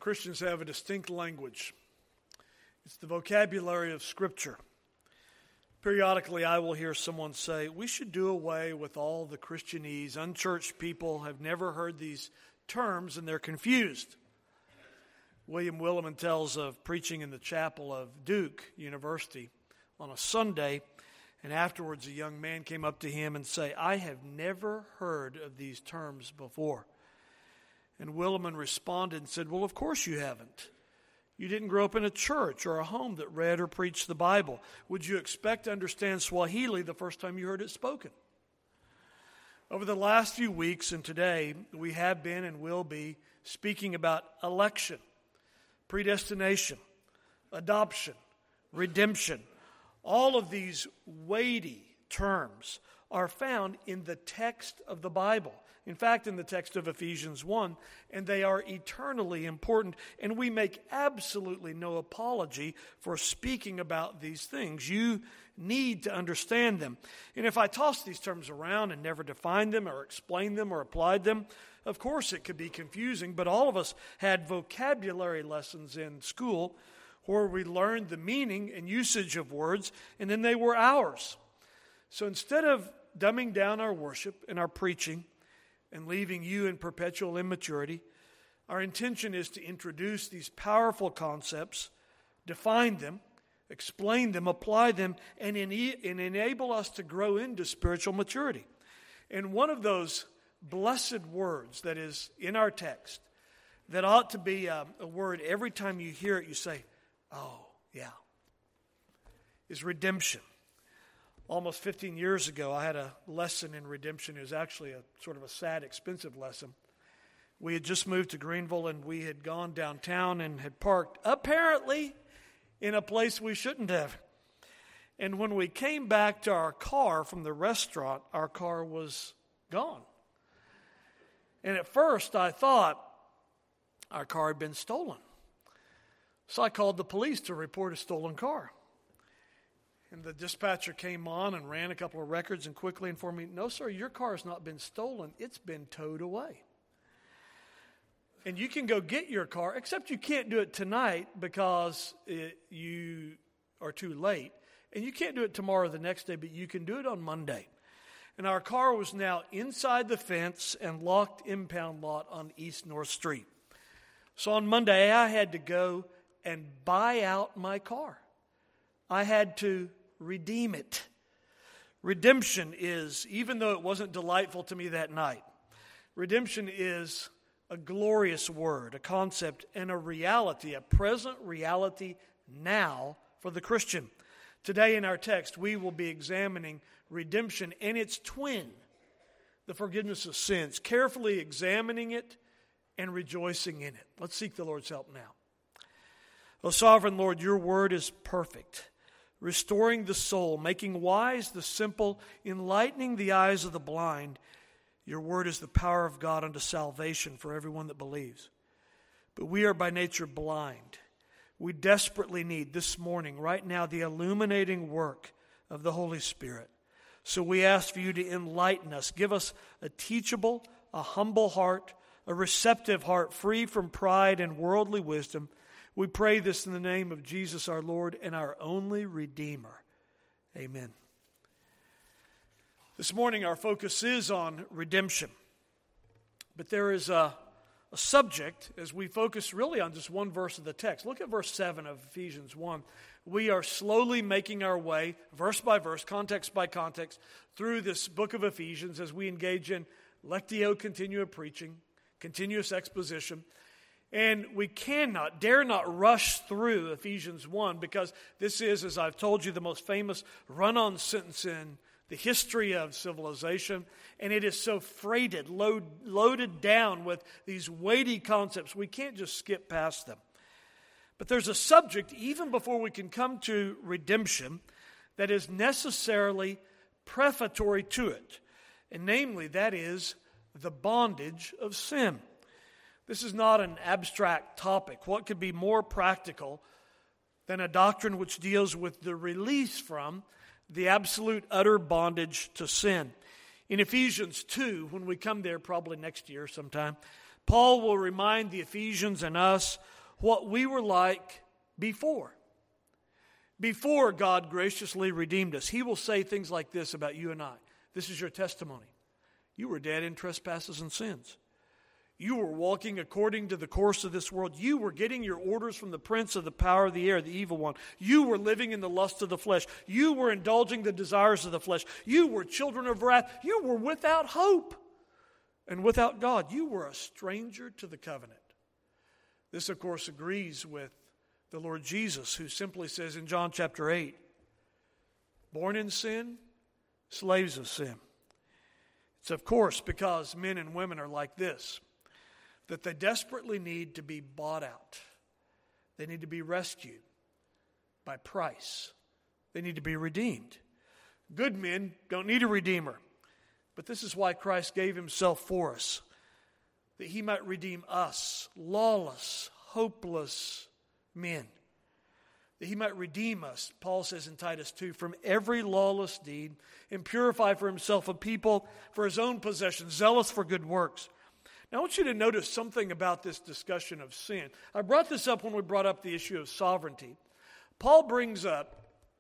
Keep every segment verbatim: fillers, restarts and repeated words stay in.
Christians have a distinct language. It's the vocabulary of Scripture. Periodically, I will hear someone say, we should do away with all the Christianese. Unchurched people have never heard these terms and they're confused. William Willimon tells of preaching in the chapel of Duke University on a Sunday, and afterwards a young man came up to him and said, I have never heard of these terms before. And Willimon responded and said, well, of course you haven't. You didn't grow up in a church or a home that read or preached the Bible. Would you expect to understand Swahili the first time you heard it spoken? Over the last few weeks and today, we have been and will be speaking about election, predestination, adoption, redemption. All of these weighty terms are found in the text of the Bible. In fact, in the text of Ephesians one, and they are eternally important, and we make absolutely no apology for speaking about these things. You need to understand them. And if I toss these terms around and never define them or explain them or applied them, of course it could be confusing, but all of us had vocabulary lessons in school where we learned the meaning and usage of words, and then they were ours. So instead of dumbing down our worship and our preaching and leaving you in perpetual immaturity, our intention is to introduce these powerful concepts, define them, explain them, apply them, and, in, and enable us to grow into spiritual maturity. And one of those blessed words that is in our text that ought to be a, a word every time you hear it, you say, oh, yeah, is redemption. Almost fifteen years ago, I had a lesson in redemption. It was actually a sort of a sad, expensive lesson. We had just moved to Greenville, and we had gone downtown and had parked, apparently, in a place we shouldn't have. And when we came back to our car from the restaurant, our car was gone. And at first, I thought our car had been stolen. So I called the police to report a stolen car. And the dispatcher came on and ran a couple of records and quickly informed me, no, sir, your car has not been stolen. It's been towed away. And you can go get your car, except you can't do it tonight because it, you are too late. And you can't do it tomorrow or the next day, but you can do it on Monday. And our car was now inside the fence and locked impound lot on East North Street. So on Monday, I had to go and buy out my car. I had to redeem it. Redemption is, even though it wasn't delightful to me that night, redemption is a glorious word, a concept, and a reality, a present reality now for the Christian. Today in our text, we will be examining redemption and its twin, the forgiveness of sins, carefully examining it and rejoicing in it. Let's seek the Lord's help now. O sovereign Lord, your word is perfect, restoring the soul, making wise the simple, enlightening the eyes of the blind. Your word is the power of God unto salvation for everyone that believes. But we are by nature blind. We desperately need this morning, right now, the illuminating work of the Holy Spirit. So we ask for you to enlighten us. Give us a teachable, a humble heart, a receptive heart, free from pride and worldly wisdom. We pray this in the name of Jesus our Lord and our only Redeemer. Amen. This morning our focus is on redemption. But there is a, a subject as we focus really on just one verse of the text. Look at verse seven of Ephesians one. We are slowly making our way, verse by verse, context by context, through this book of Ephesians as we engage in lectio continua preaching, continuous exposition. And we cannot, dare not rush through Ephesians one because this is, as I've told you, the most famous run-on sentence in the history of civilization. And it is so freighted, load, loaded down with these weighty concepts. We can't just skip past them. But there's a subject, even before we can come to redemption, that is necessarily prefatory to it. And namely, that is the bondage of sin. This is not an abstract topic. What could be more practical than a doctrine which deals with the release from the absolute utter bondage to sin? In Ephesians two, when we come there probably next year sometime, Paul will remind the Ephesians and us what we were like before. Before God graciously redeemed us. He will say things like this about you and I. This is your testimony. You were dead in trespasses and sins. You were walking according to the course of this world. You were getting your orders from the prince of the power of the air, the evil one. You were living in the lust of the flesh. You were indulging the desires of the flesh. You were children of wrath. You were without hope and without God. You were a stranger to the covenant. This, of course, agrees with the Lord Jesus, who simply says in John chapter eight, born in sin, slaves of sin. It's, of course, because men and women are like this, that they desperately need to be bought out. They need to be rescued by price. They need to be redeemed. Good men don't need a redeemer. But this is why Christ gave himself for us, that he might redeem us, lawless, hopeless men. That he might redeem us, Paul says in Titus two, from every lawless deed and purify for himself a people for his own possession, zealous for good works. Now I want you to notice something about this discussion of sin. I brought this up when we brought up the issue of sovereignty. Paul brings up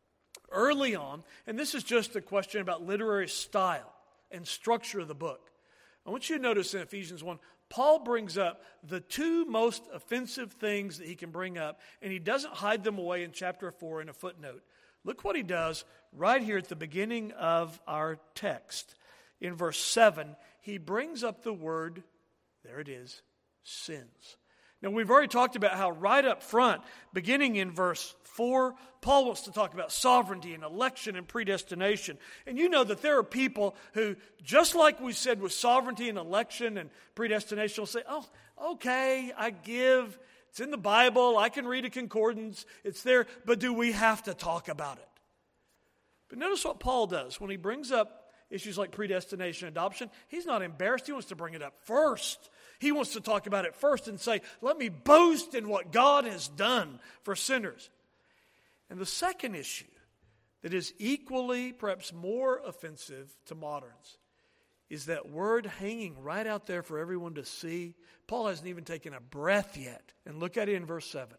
early on, and this is just a question about literary style and structure of the book. I want you to notice in Ephesians one, Paul brings up the two most offensive things that he can bring up, and he doesn't hide them away in chapter four in a footnote. Look what he does right here at the beginning of our text. In verse seven, he brings up the word, there it is, sins. Now, we've already talked about how right up front, beginning in verse four, Paul wants to talk about sovereignty and election and predestination. And you know that there are people who, just like we said with sovereignty and election and predestination, will say, oh, okay, I give. It's in the Bible. I can read a concordance. It's there. But do we have to talk about it? But notice what Paul does. When he brings up issues like predestination and adoption, he's not embarrassed. He wants to bring it up first. He wants to talk about it first and say, let me boast in what God has done for sinners. And the second issue that is equally, perhaps more offensive to moderns is that word hanging right out there for everyone to see. Paul hasn't even taken a breath yet. And look at it in verse seven.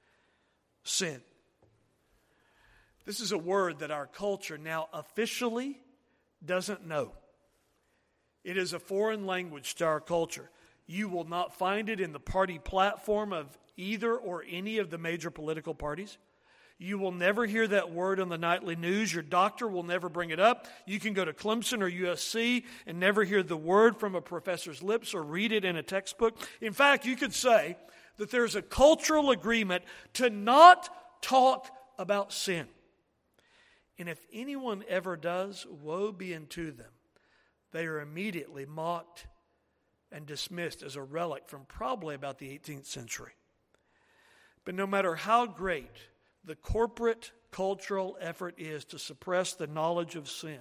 Sin. This is a word that our culture now officially doesn't know. It is a foreign language to our culture. You will not find it in the party platform of either or any of the major political parties. You will never hear that word on the nightly news. Your doctor will never bring it up. You can go to Clemson or U S C and never hear the word from a professor's lips or read it in a textbook. In fact, you could say that there's a cultural agreement to not talk about sin. And if anyone ever does, woe be unto them. They are immediately mocked and dismissed as a relic from probably about the eighteenth century. But no matter how great the corporate cultural effort is to suppress the knowledge of sin,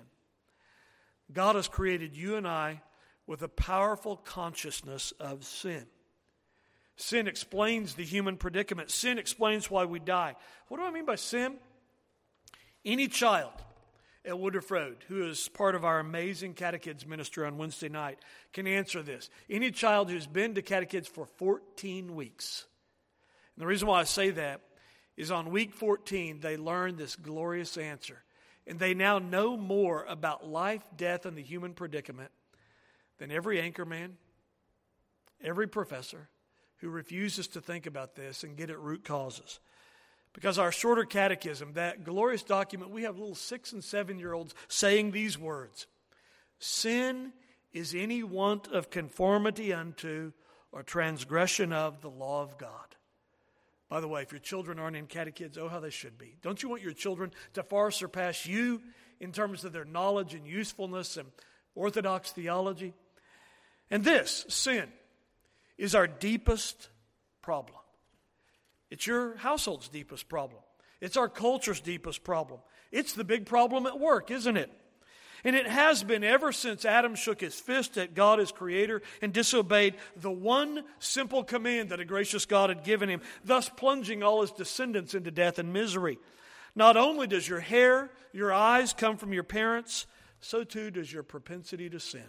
God has created you and I with a powerful consciousness of sin. Sin explains the human predicament. Sin explains why we die. What do I mean by sin? Any child at Woodruff Road, who is part of our amazing catechids ministry on Wednesday night, can answer this. Any child who's been to catechids for fourteen weeks. And the reason why I say that is on week fourteen, they learn this glorious answer. And they now know more about life, death, and the human predicament than every anchorman, every professor who refuses to think about this and get at root causes. Because our shorter catechism, that glorious document, we have little six and seven-year-olds saying these words. Sin is any want of conformity unto or transgression of the law of God. By the way, if your children aren't in catechids, oh, how they should be. Don't you want your children to far surpass you in terms of their knowledge and usefulness and orthodox theology? And this, sin, is our deepest problem. It's your household's deepest problem. It's our culture's deepest problem. It's the big problem at work, isn't it? And it has been ever since Adam shook his fist at God as creator and disobeyed the one simple command that a gracious God had given him, thus plunging all his descendants into death and misery. Not only does your hair, your eyes come from your parents, so too does your propensity to sin.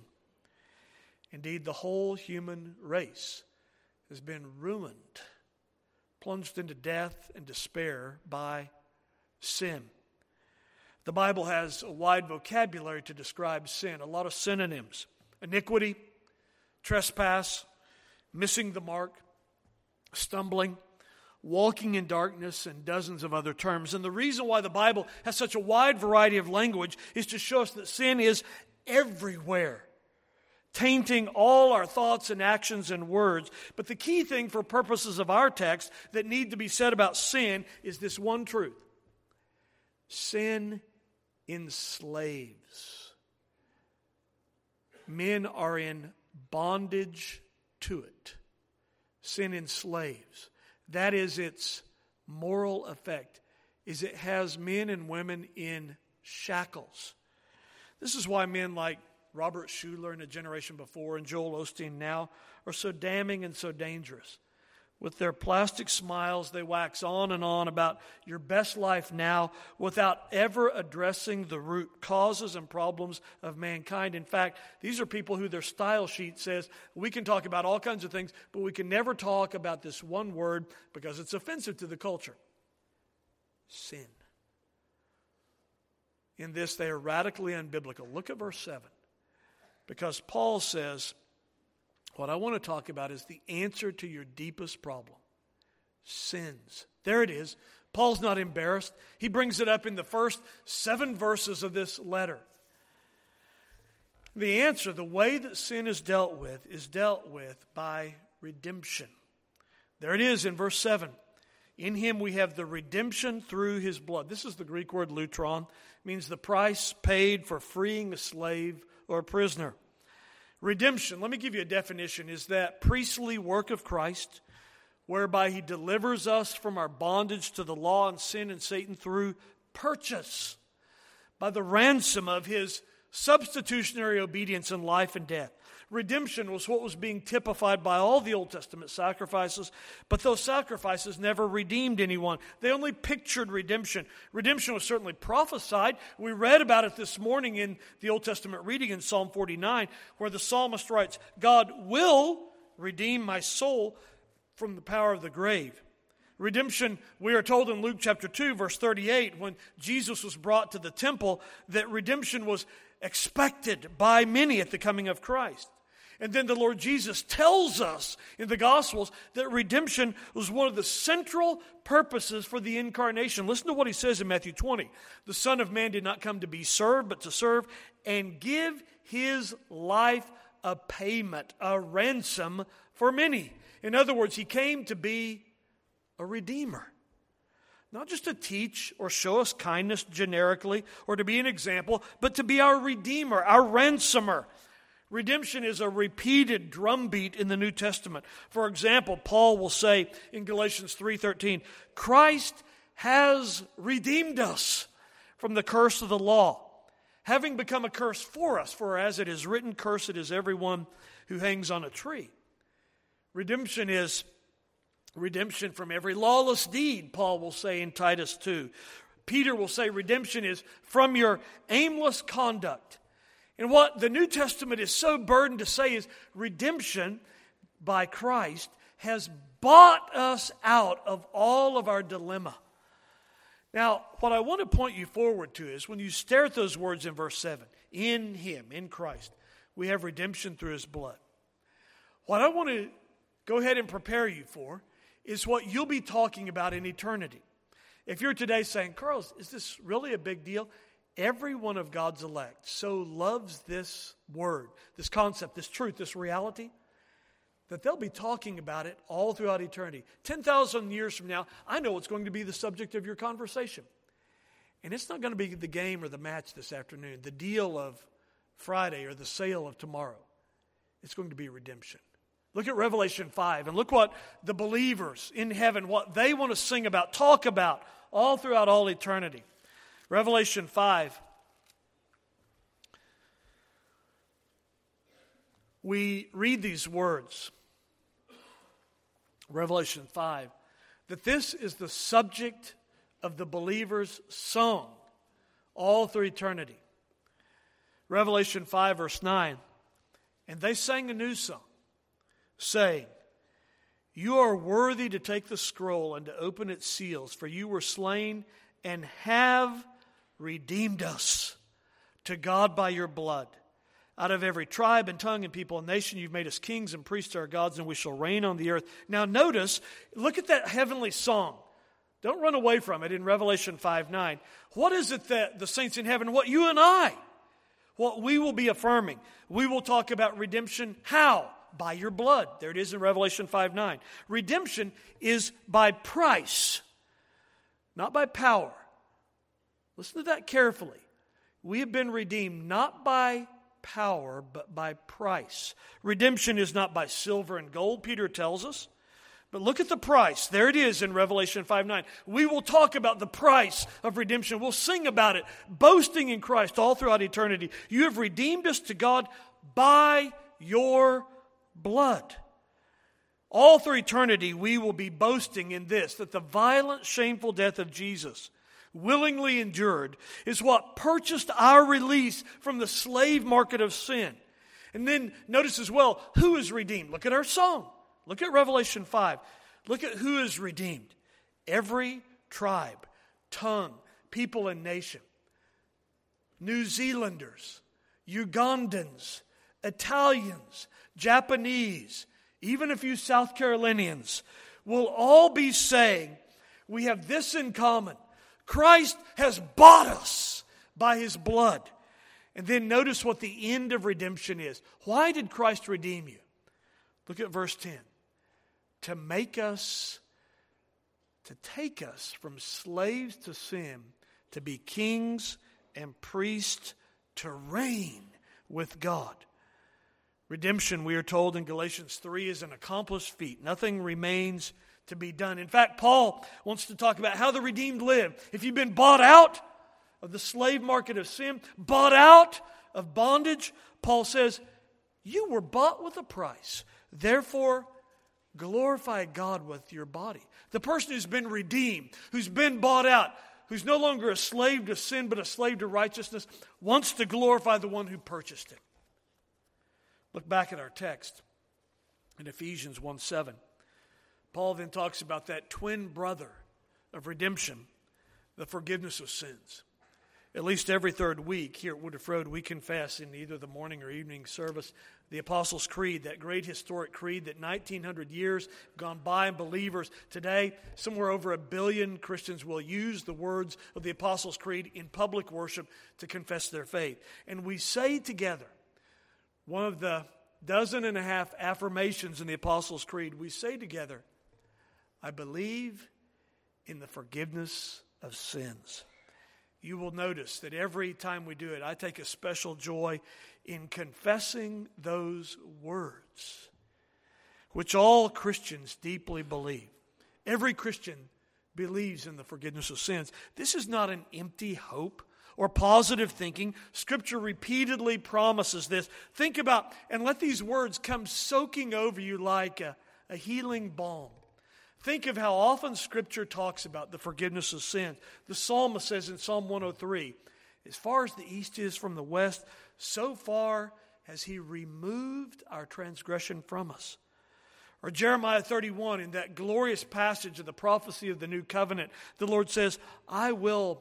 Indeed, the whole human race has been ruined plunged into death and despair by sin. The Bible has a wide vocabulary to describe sin, a lot of synonyms: iniquity, trespass, missing the mark, stumbling, walking in darkness, and dozens of other terms. And the reason why the Bible has such a wide variety of language is to show us that sin is everywhere, tainting all our thoughts and actions and words. But the key thing for purposes of our text that need to be said about sin is this one truth: sin enslaves. Men are in bondage to it. Sin enslaves. That is its moral effect, is it has men and women in shackles. This is why men like Robert Schuller and a generation before and Joel Osteen now are so damning and so dangerous. With their plastic smiles, they wax on and on about your best life now without ever addressing the root causes and problems of mankind. In fact, these are people who their style sheet says, we can talk about all kinds of things, but we can never talk about this one word because it's offensive to the culture: sin. In this, they are radically unbiblical. Look at verse seven. Because Paul says, what I want to talk about is the answer to your deepest problem: sins. There it is. Paul's not embarrassed. He brings it up in the first seven verses of this letter. The answer, the way that sin is dealt with, is dealt with by redemption. There it is in verse seven. In him we have the redemption through his blood. This is the Greek word lutron. It means the price paid for freeing a slave or a prisoner. Redemption, let me give you a definition, is that priestly work of Christ whereby he delivers us from our bondage to the law and sin and Satan through purchase by the ransom of his substitutionary obedience in life and death. Redemption was what was being typified by all the Old Testament sacrifices, but those sacrifices never redeemed anyone. They only pictured redemption. Redemption was certainly prophesied. We read about it this morning in the Old Testament reading in Psalm forty-nine, where the psalmist writes, God will redeem my soul from the power of the grave. Redemption, we are told in Luke chapter two, verse thirty-eight, when Jesus was brought to the temple, that redemption was expected by many at the coming of Christ. And then the Lord Jesus tells us in the Gospels that redemption was one of the central purposes for the incarnation. Listen to what he says in Matthew twenty. The Son of Man did not come to be served, but to serve and give his life a payment, a ransom for many. In other words, he came to be a redeemer. Not just to teach or show us kindness generically or to be an example, but to be our redeemer, our ransomer. Redemption is a repeated drumbeat in the New Testament. For example, Paul will say in Galatians three thirteen, Christ has redeemed us from the curse of the law, having become a curse for us. For as it is written, cursed is everyone who hangs on a tree. Redemption is redemption from every lawless deed, Paul will say in Titus two. Peter will say redemption is from your aimless conduct. And what the New Testament is so burdened to say is redemption by Christ has bought us out of all of our dilemma. Now, what I want to point you forward to is when you stare at those words in verse seven, in him, in Christ, we have redemption through his blood. What I want to go ahead and prepare you for is what you'll be talking about in eternity. If you're today saying, Carl, is this really a big deal? Every one of God's elect so loves this word, this concept, this truth, this reality, that they'll be talking about it all throughout eternity. ten thousand years from now, I know it's going to be the subject of your conversation. And it's not going to be the game or the match this afternoon, the deal of Friday or the sale of tomorrow. It's going to be redemption. Look at Revelation five and look what the believers in heaven, what they want to sing about, talk about all throughout all eternity. Revelation five. We read these words, Revelation five, that this is the subject of the believer's song all through eternity. Revelation five, verse nine, and they sang a new song, saying, You are worthy to take the scroll and to open its seals, for you were slain and have redeemed us to God by your blood. Out of every tribe and tongue and people and nation, you've made us kings and priests to our gods, and we shall reign on the earth. Now notice, look at that heavenly song. Don't run away from it in Revelation five nine. What is it that the saints in heaven, what you and I, what we will be affirming? We will talk about redemption. How? By your blood. There it is in Revelation five nine. Redemption is by price, not by power. Listen to that carefully. We have been redeemed not by power, but by price. Redemption is not by silver and gold, Peter tells us. But look at the price. There it is in Revelation five nine. We will talk about the price of redemption. We'll sing about it, boasting in Christ all throughout eternity. You have redeemed us to God by your blood. All through eternity, we will be boasting in this, that the violent, shameful death of Jesus, willingly endured, is what purchased our release from the slave market of sin. And then notice as well, who is redeemed? Look at our song. Look at Revelation five. Look at who is redeemed. Every tribe, tongue, people, and nation. New Zealanders, Ugandans, Italians, Japanese, even a few South Carolinians will all be saying, we have this in common. Christ has bought us by His blood. And then notice what the end of redemption is. Why did Christ redeem you? Look at verse ten. To make us, to take us from slaves to sin, to be kings and priests, to reign with God. Redemption, we are told in Galatians three, is an accomplished feat. Nothing remains to be done. In fact, Paul wants to talk about how the redeemed live. If you've been bought out of the slave market of sin, bought out of bondage, Paul says, you were bought with a price. Therefore, glorify God with your body. The person who's been redeemed, who's been bought out, who's no longer a slave to sin but a slave to righteousness, wants to glorify the one who purchased it. Look back at our text in Ephesians one seven. Paul then talks about that twin brother of redemption, the forgiveness of sins. At least every third week here at Woodruff Road, we confess in either the morning or evening service the Apostles' Creed, that great historic creed that nineteen hundred years have gone by, and believers today, somewhere over a billion Christians will use the words of the Apostles' Creed in public worship to confess their faith. And we say together, one of the dozen and a half affirmations in the Apostles' Creed, we say together, I believe in the forgiveness of sins. You will notice that every time we do it, I take a special joy in confessing those words, which all Christians deeply believe. Every Christian believes in the forgiveness of sins. This is not an empty hope or positive thinking. Scripture repeatedly promises this. Think about, and let these words come soaking over you like a, a healing balm. Think of how often Scripture talks about the forgiveness of sins. The psalmist says in Psalm one oh three, as far as the east is from the west, so far has He removed our transgression from us. Or Jeremiah thirty-one, in that glorious passage of the prophecy of the new covenant, the Lord says, I will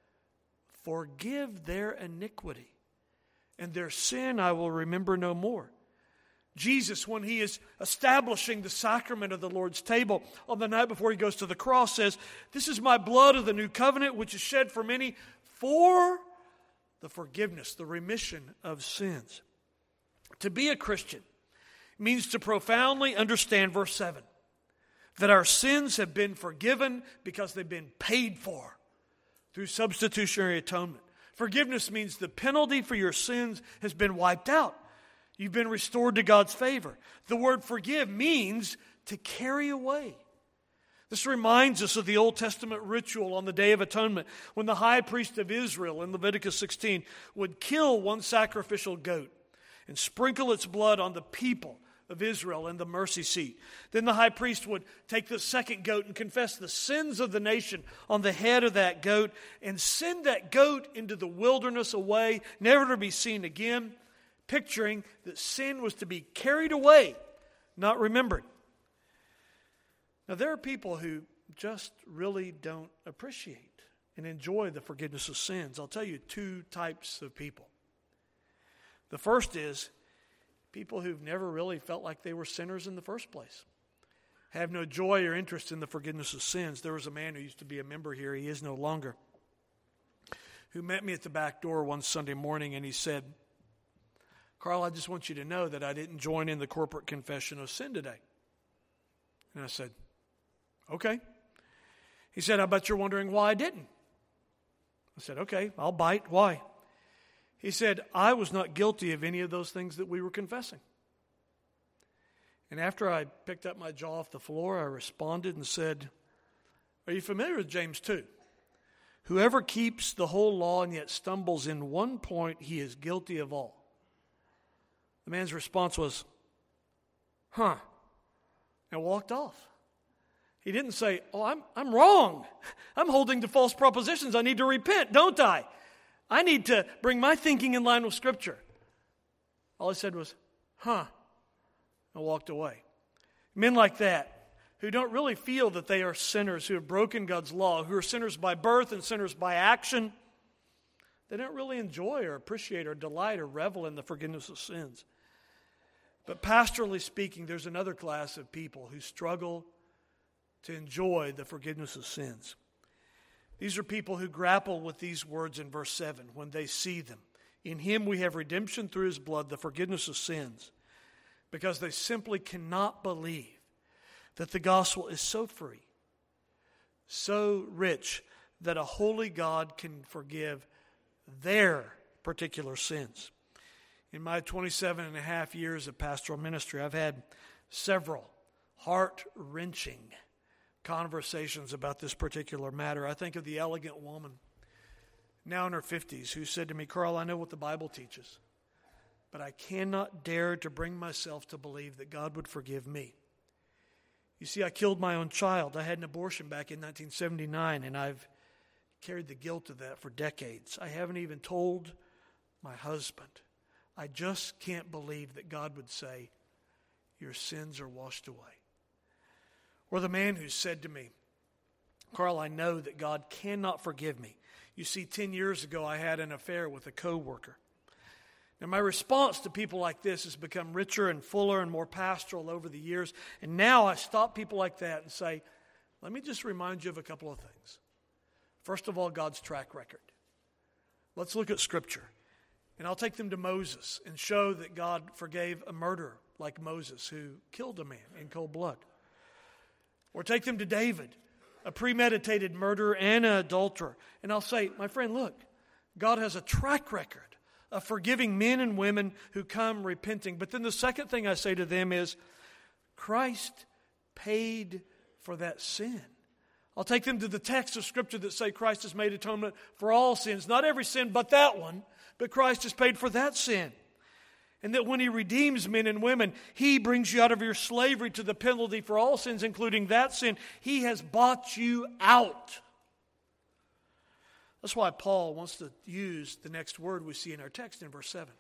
forgive their iniquity, and their sin I will remember no more. Jesus, when He is establishing the sacrament of the Lord's table on the night before He goes to the cross, says, this is my blood of the new covenant, which is shed for many for the forgiveness, the remission of sins. To be a Christian means to profoundly understand verse seven, that our sins have been forgiven because they've been paid for through substitutionary atonement. Forgiveness means the penalty for your sins has been wiped out. You've been restored to God's favor. The word forgive means to carry away. This reminds us of the Old Testament ritual on the Day of Atonement, when the high priest of Israel in Leviticus sixteen would kill one sacrificial goat and sprinkle its blood on the people of Israel in the mercy seat. Then the high priest would take the second goat and confess the sins of the nation on the head of that goat and send that goat into the wilderness away, never to be seen again, picturing that sin was to be carried away, not remembered. Now, there are people who just really don't appreciate and enjoy the forgiveness of sins. I'll tell you two types of people. The first is people who've never really felt like they were sinners in the first place, have no joy or interest in the forgiveness of sins. There was a man who used to be a member here, he is no longer, who met me at the back door one Sunday morning, and he said, Carl, I just want you to know that I didn't join in the corporate confession of sin today. And I said, okay. He said, I bet you're wondering why I didn't. I said, okay, I'll bite. Why? He said, I was not guilty of any of those things that we were confessing. And after I picked up my jaw off the floor, I responded and said, are you familiar with James two? Whoever keeps the whole law and yet stumbles in one point, he is guilty of all. The man's response was, huh, and walked off. He didn't say, oh, I'm I'm wrong. I'm holding to false propositions. I need to repent, don't I? I need to bring my thinking in line with Scripture. All he said was, huh, and walked away. Men like that, who don't really feel that they are sinners, who have broken God's law, who are sinners by birth and sinners by action, they don't really enjoy or appreciate or delight or revel in the forgiveness of sins. But pastorally speaking, there's another class of people who struggle to enjoy the forgiveness of sins. These are people who grapple with these words in verse seven when they see them. In Him we have redemption through His blood, the forgiveness of sins, because they simply cannot believe that the gospel is so free, so rich, that a holy God can forgive their particular sins. In my twenty-seven and a half years of pastoral ministry, I've had several heart-wrenching conversations about this particular matter. I think of the elegant woman, now in her fifties, who said to me, Carl, I know what the Bible teaches, but I cannot dare to bring myself to believe that God would forgive me. You see, I killed my own child. I had an abortion back in nineteen seventy-nine, and I've carried the guilt of that for decades. I haven't even told my husband. I just can't believe that God would say, your sins are washed away. Or the man who said to me, Carl, I know that God cannot forgive me. You see, ten years ago, I had an affair with a coworker. Now, my response to people like this has become richer and fuller and more pastoral over the years. And now I stop people like that and say, let me just remind you of a couple of things. First of all, God's track record. Let's look at Scripture. And I'll take them to Moses and show that God forgave a murderer like Moses who killed a man in cold blood. Or take them to David, a premeditated murderer and an adulterer. And I'll say, my friend, look, God has a track record of forgiving men and women who come repenting. But then the second thing I say to them is, Christ paid for that sin. I'll take them to the text of Scripture that say Christ has made atonement for all sins. Not every sin, but that one. But Christ has paid for that sin. And that when He redeems men and women, He brings you out of your slavery to the penalty for all sins, including that sin. He has bought you out. That's why Paul wants to use the next word we see in our text in verse seven.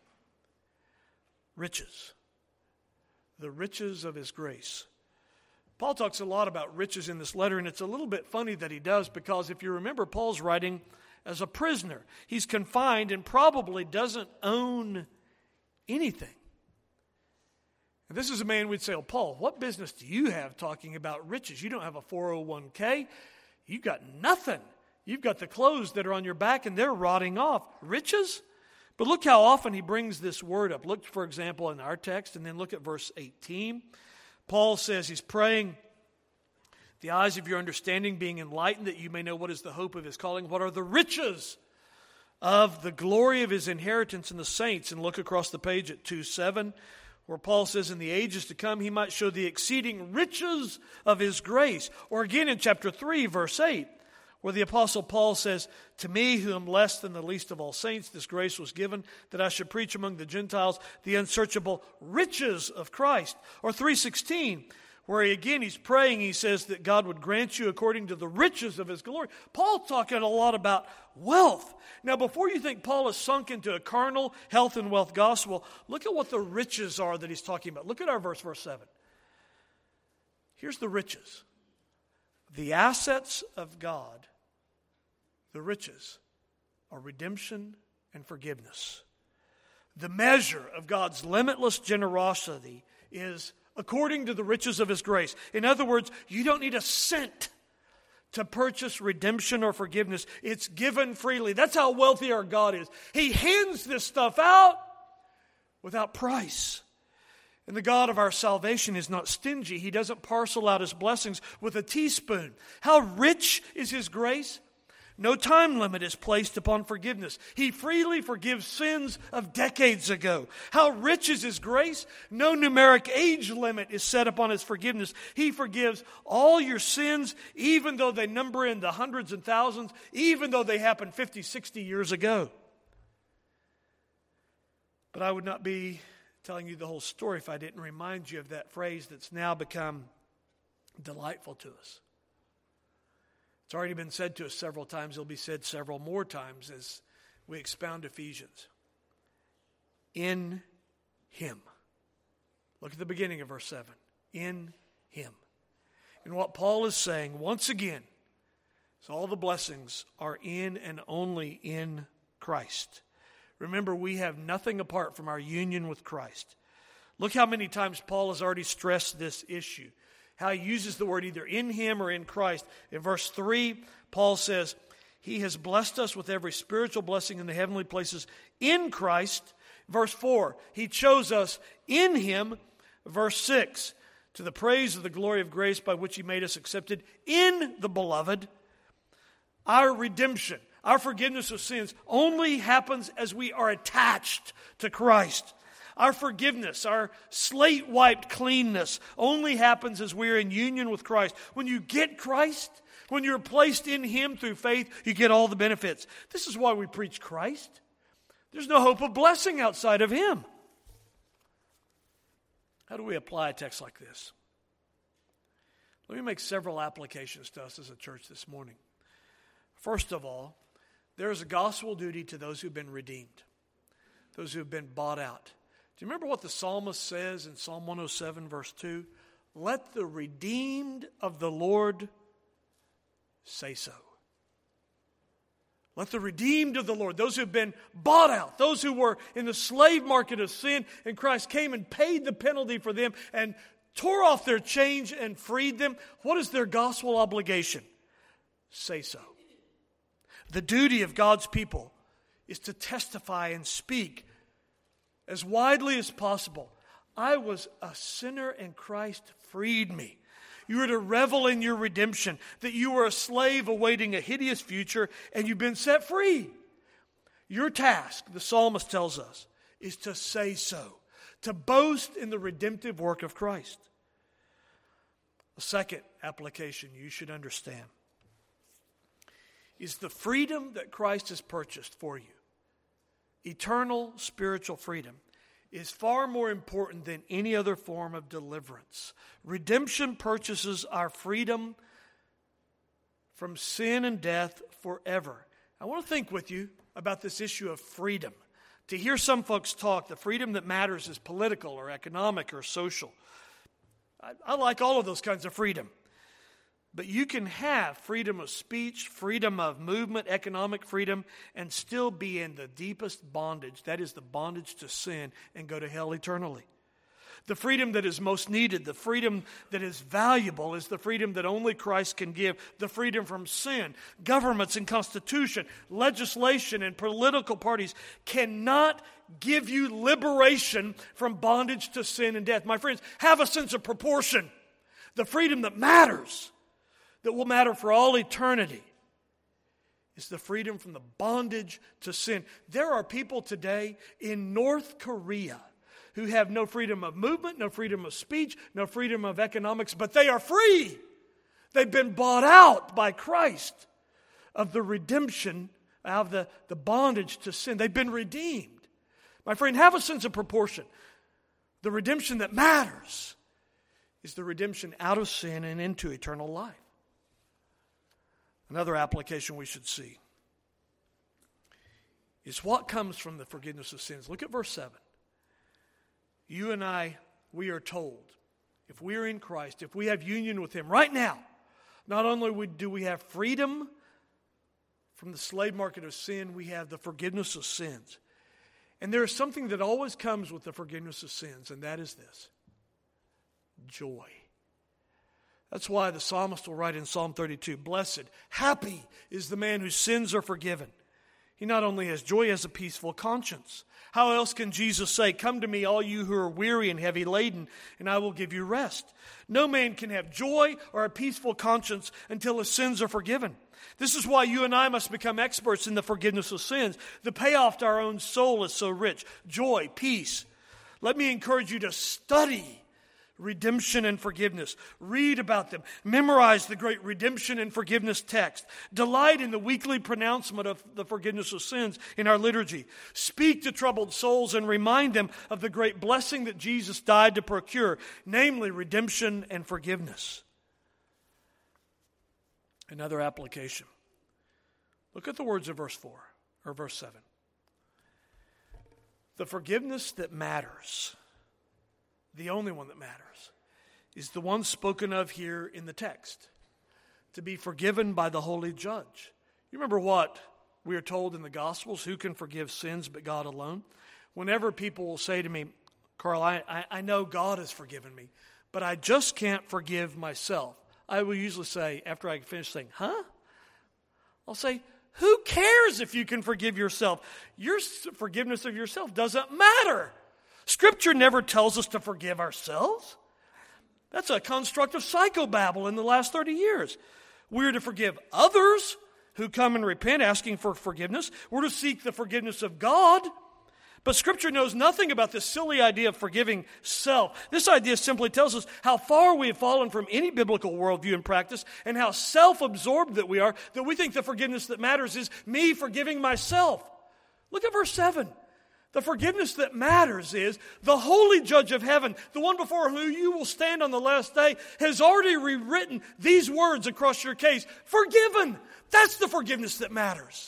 Riches. The riches of His grace. Paul talks a lot about riches in this letter, and it's a little bit funny that he does, because if you remember, Paul's writing as a prisoner. He's confined and probably doesn't own anything. And this is a man we'd say, oh, Paul, what business do you have talking about riches? You don't have a four oh one k. You've got nothing. You've got the clothes that are on your back and they're rotting off. Riches? But look how often he brings this word up. Look, for example, in our text, and then look at verse eighteen. Paul says he's praying, the eyes of your understanding being enlightened, that you may know what is the hope of His calling, what are the riches of the glory of His inheritance in the saints. And look across the page at two seven, where Paul says, in the ages to come, He might show the exceeding riches of His grace. Or again in chapter three, verse eight, where the Apostle Paul says, to me, who am less than the least of all saints, this grace was given, that I should preach among the Gentiles the unsearchable riches of Christ. Or three sixteen, where he, again he's praying, he says that God would grant you according to the riches of His glory. Paul's talking a lot about wealth. Now, before you think Paul is sunk into a carnal health and wealth gospel, look at what the riches are that he's talking about. Look at our verse, verse seven. Here's the riches. The assets of God, the riches, are redemption and forgiveness. The measure of God's limitless generosity is according to the riches of His grace. In other words, you don't need a cent to purchase redemption or forgiveness. It's given freely. That's how wealthy our God is. He hands this stuff out without price. And the God of our salvation is not stingy. He doesn't parcel out His blessings with a teaspoon. How rich is His grace? No time limit is placed upon forgiveness. He freely forgives sins of decades ago. How rich is His grace? No numeric age limit is set upon His forgiveness. He forgives all your sins, even though they number in the hundreds and thousands, even though they happened fifty, sixty years ago. But I would not be telling you the whole story if I didn't remind you of that phrase that's now become delightful to us. It's already been said to us several times. It'll be said several more times as we expound Ephesians. In Him. Look at the beginning of verse seven. In Him. And what Paul is saying, once again, is all the blessings are in and only in Christ. Remember, we have nothing apart from our union with Christ. Look how many times Paul has already stressed this issue. How he uses the word either in Him or in Christ. In verse three, Paul says, He has blessed us with every spiritual blessing in the heavenly places in Christ. Verse four, He chose us in Him. Verse six, to the praise of the glory of grace by which He made us accepted in the Beloved. Our redemption, our forgiveness of sins only happens as we are attached to Christ. Our forgiveness, our slate-wiped cleanness only happens as we are in union with Christ. When you get Christ, when you're placed in Him through faith, you get all the benefits. This is why we preach Christ. There's no hope of blessing outside of Him. How do we apply a text like this? Let me make several applications to us as a church this morning. First of all, there is a gospel duty to those who have been redeemed, those who have been bought out. Do you remember what the psalmist says in Psalm one oh seven, verse two? Let the redeemed of the Lord say so. Let the redeemed of the Lord, those who have been bought out, those who were in the slave market of sin, and Christ came and paid the penalty for them and tore off their chains and freed them. What is their gospel obligation? Say so. The duty of God's people is to testify and speak as widely as possible. I was a sinner and Christ freed me. You are to revel in your redemption, that you were a slave awaiting a hideous future and you've been set free. Your task, the psalmist tells us, is to say so, to boast in the redemptive work of Christ. The second application you should understand is the freedom that Christ has purchased for you. Eternal spiritual freedom is far more important than any other form of deliverance. Redemption purchases our freedom from sin and death forever. I want to think with you about this issue of freedom. To hear some folks talk, the freedom that matters is political or economic or social. I, I like all of those kinds of freedom. But you can have freedom of speech, freedom of movement, economic freedom, and still be in the deepest bondage. That is the bondage to sin, and go to hell eternally. The freedom that is most needed, the freedom that is valuable, is the freedom that only Christ can give. The freedom from sin. Governments and constitution, legislation and political parties cannot give you liberation from bondage to sin and death. My friends, have a sense of proportion. The freedom that matters, that will matter for all eternity, is the freedom from the bondage to sin. There are people today in North Korea who have no freedom of movement, no freedom of speech, no freedom of economics, but they are free. They've been bought out by Christ of the redemption, of the, the bondage to sin. They've been redeemed. My friend, have a sense of proportion. The redemption that matters is the redemption out of sin and into eternal life. Another application we should see is what comes from the forgiveness of sins. Look at verse seven. You and I, we are told, if we are in Christ, if we have union with Him right now, Not only do we have freedom from the slave market of sin, we have the forgiveness of sins. And there is something that always comes with the forgiveness of sins, and that is this: joy. That's why the psalmist will write in Psalm thirty-two, "Blessed, happy is the man whose sins are forgiven." He not only has joy, he has a peaceful conscience. How else can Jesus say, "Come to me, all you who are weary and heavy laden, and I will give you rest"? No man can have joy or a peaceful conscience until his sins are forgiven. This is why you and I must become experts in the forgiveness of sins. The payoff to our own soul is so rich. Joy, peace. Let me encourage you to study redemption and forgiveness. Read about them. Memorize the great redemption and forgiveness text. Delight in the weekly pronouncement of the forgiveness of sins in our liturgy. Speak to troubled souls and remind them of the great blessing that Jesus died to procure, namely redemption and forgiveness. Another application. Look at the words of verse four or verse seven. The forgiveness that matters, the only one that matters, is the one spoken of here in the text. To be forgiven by the holy judge. You remember what we are told in the Gospels? Who can forgive sins but God alone? Whenever people will say to me, "Carl, I, I, I know God has forgiven me, but I just can't forgive myself," I will usually say, after I finish saying, "Huh?" I'll say, who cares if you can forgive yourself? Your forgiveness of yourself doesn't matter. Scripture never tells us to forgive ourselves. That's a construct of psychobabble in the last thirty years. We're to forgive others who come and repent, asking for forgiveness. We're to seek the forgiveness of God. But Scripture knows nothing about this silly idea of forgiving self. This idea simply tells us how far we have fallen from any biblical worldview and practice, and how self-absorbed that we are, that we think the forgiveness that matters is me forgiving myself. Look at verse seven. The forgiveness that matters is the holy judge of heaven, the one before whom you will stand on the last day, has already rewritten these words across your case: forgiven. That's the forgiveness that matters.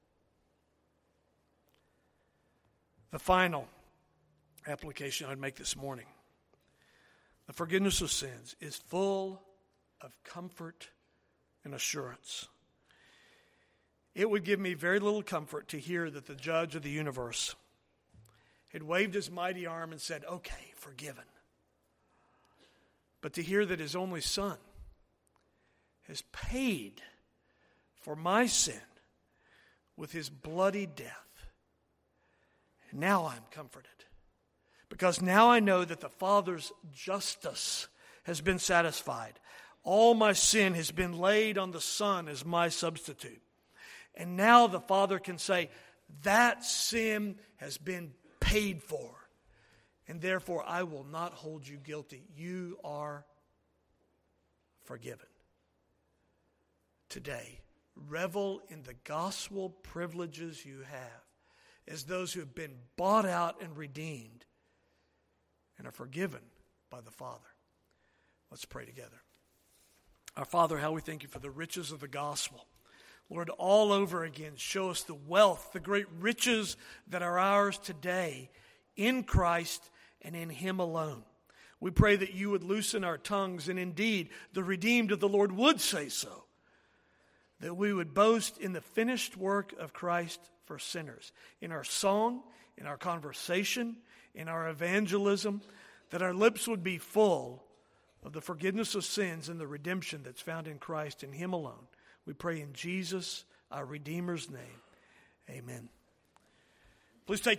The final application I'd make this morning: the forgiveness of sins is full of comfort and assurance. It would give me very little comfort to hear that the judge of the universe had waved his mighty arm and said, "Okay, forgiven." But to hear that his only son has paid for my sin with his bloody death. Now I'm comforted, because now I know that the Father's justice has been satisfied. All my sin has been laid on the Son as my substitute. And now the Father can say, that sin has been paid for, and therefore I will not hold you guilty. You are forgiven. Today, revel in the gospel privileges you have as those who have been bought out and redeemed and are forgiven by the Father. Let's pray together. Our Father, how we thank you for the riches of the gospel. Lord, all over again, show us the wealth, the great riches that are ours today in Christ and in Him alone. We pray that you would loosen our tongues, and indeed the redeemed of the Lord would say so, that we would boast in the finished work of Christ for sinners, in our song, in our conversation, in our evangelism, that our lips would be full of the forgiveness of sins and the redemption that's found in Christ and Him alone. We pray in Jesus, our Redeemer's name. Amen. Please take